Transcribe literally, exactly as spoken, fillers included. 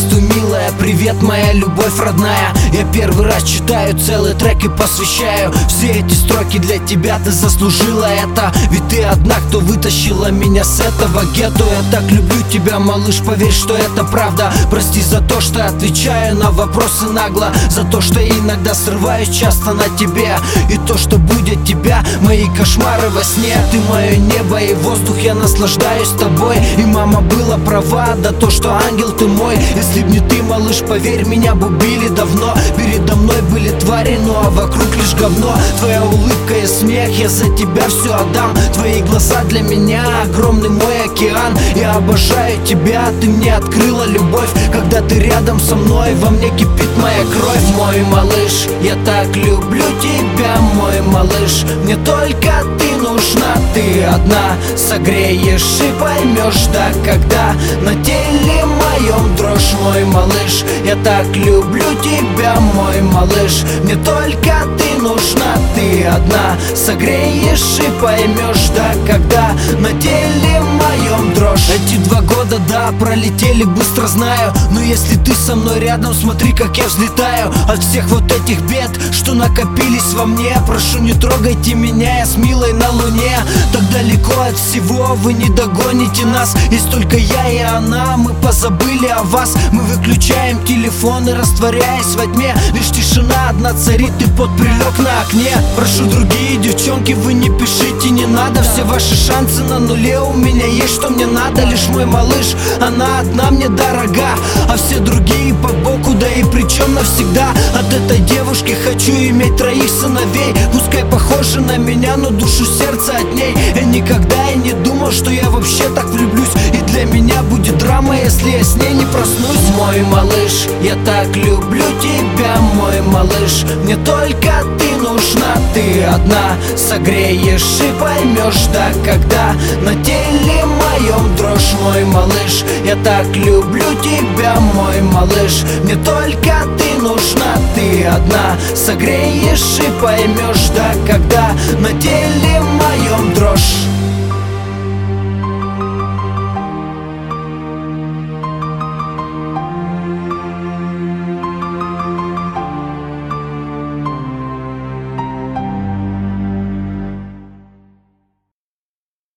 Здравствуй, милая, привет, моя любовь родная. Я первый раз читаю целый трек и посвящаю все эти строки для тебя, ты заслужила это. Ведь ты одна, кто вытащила меня с этого гетто. Я так люблю тебя, малыш, поверь, что это правда. Прости за то, что отвечаю на вопросы нагло, за то, что иногда срываюсь часто на тебе, и то, что будет тебя, мои кошмары во сне. Ты мое небо и воздух, я наслаждаюсь тобой. И мама была права, да то, что ангел ты мой. Если б не ты, малыш, поверь, меня бы убили давно. Передо мной были твари, ну а вокруг лишь говно. Твоя улыбка и смех, я за тебя все отдам. Твои глаза для меня огромный мой океан. Я обожаю тебя, ты мне открыла любовь. Когда ты рядом со мной, во мне кипит моя кровь. Мой малыш, я так люблю тебя, мой малыш. Мне только ты нужна, ты одна. Согреешь и поймешь, да, когда на теле моем дрожь, мой малыш. Я так люблю тебя, мой малыш. Мне только ты нужна, ты одна. Согреешь и поймешь, да, когда на теле моем дрожь. Эти два года, да, пролетели быстро, знаю. Но если ты со мной рядом, смотри, как я взлетаю от всех вот этих бед, что накопились во мне. Прошу, не трогайте меня, я с милой на луне. Так далеко от всего вы не догоните нас. Есть только я и она, мы позабыли о вас. Мы выключаем телефоны, растворяясь во тьме. Лишь тишина одна царит, и пот прилег на окне. Прошу, другие девчонки, вы не пишите, не надо. Все ваши шансы на нуле, у меня есть, что мне надо. Лишь мой малыш, она одна мне дорога, а все другие по боку, да и причем навсегда. От этой девушки хочу иметь троих сыновей. Пускай похожи на меня, но душу сердца от ней. Я никогда и не думал, что я вообще так влюблюсь. И для меня будет драма, если я с ней не проснусь. Мой малыш, я так люблю тебя, мой малыш. Мне только ты нужна, ты одна. Согреешь и поймешь, да, когда на теле моем дрожь, мой малыш. Я так люблю тебя, мой малыш. Мне только ты нужна, ты одна. Согреешь и поймешь, да, когда на теле моем дрожь.